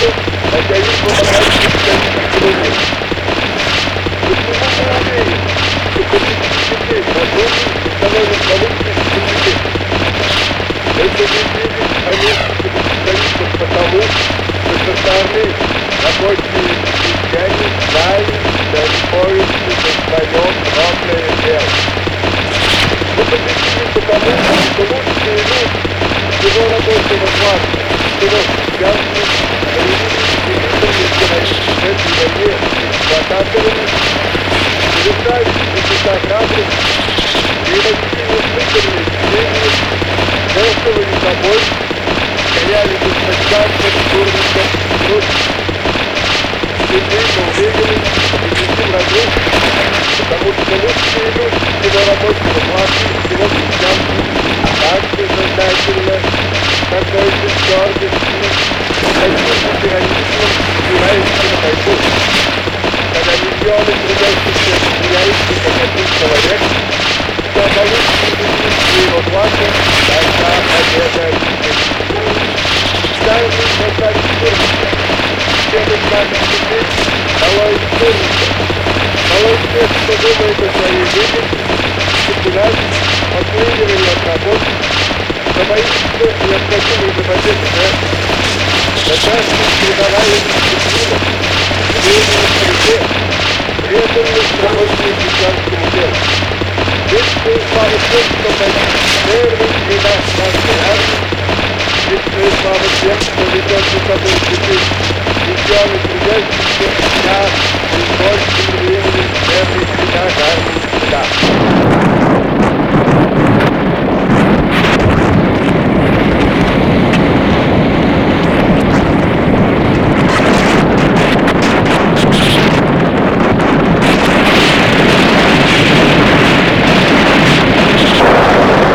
работу, хотя их помогают специалисты круги. Почему мы уверены, что политический разумный установит получше языки? Это не видит американских специалистов потому, что со стороны рабочие крестьяне знали, что они борются за свое главное дело. Мы победили потому, что лучшие люди всего рабочего класса, всего крестьянства, проявили удивительный героизм в этой войне с эксплуататорами, совершали чудеса храбрости и России слышали деревни, жертвовали собой, стояли без подсказки, дурника, труд. Теперь мы уверены, что победим разруху, потому что лучшие люди всего рабочего класса и всего крестьянства так же сознательно, такой же твердостью, таким же героизмом сбиваются на войну. Когда миллионы трудящихся объединяются как один человек, то получится людей своего класса, тогда победа обеспечена. Каждый красавец Турника, всем из наших людей, долой Турника, долой тех, кто думает о своей выгоде, спекуляций, отклеивания от работы, что боится необходимой для победы жертвы, начальник передавая дисциплину, мнение в среде, преданность рабочему крестьянскому делу. Вечная слава тем, кто погиб в первых рядах нашей армии, вечная слава тем, кто ведет за собой теперь миллионы трудящихся дня